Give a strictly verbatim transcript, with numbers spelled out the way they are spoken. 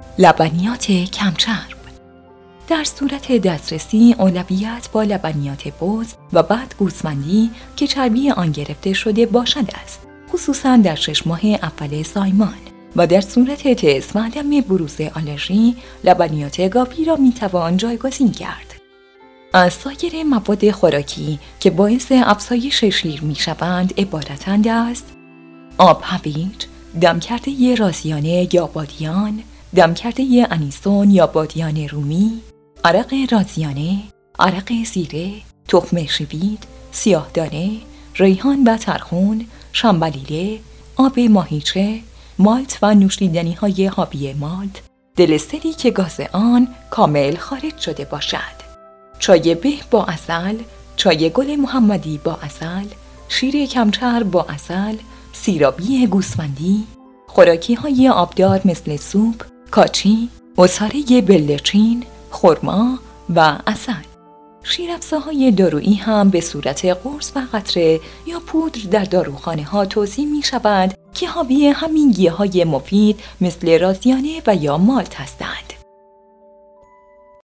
لبنیات کمچرب. در صورت دسترسی اولویت با لبنیات بز و بعد گوسفندی که چربی آن گرفته شده باشد است، خصوصا در شش ماه اول زایمان، و در صورت تست و عدم بروز آلرژی لبنیات گاوی را میتوان جایگزین کرد. از سایر مواد خوراکی که باعث افزایش شیر میشوند عبارتند از آب هویج، دمکرده رازیانه یا بادیان، دمکرده انیسون یا بادیان رومی، عرق رازیانه، عرق زیره، تخم شوید، سیاهدانه، ریحان و ترخون، شنبلیله، آب ماهیچه، مالت و نوشیدنی های حاوی مالت، دلستری که گاز آن کامل خارج شده باشد، چای به با عسل، چای گل محمدی با عسل، شیر کمچرب با عسل، سیرابی گوسفندی، خوراکی های آبدار مثل سوپ، کاچی، عصاره بلدرچین، خرما و عسل. شیرافزاهای دارویی هم به صورت قرص و قطره یا پودر در داروخانه ها توزیع می شود که حاوی همین گیاهای مفید مثل رازیانه و یا مالت هستند.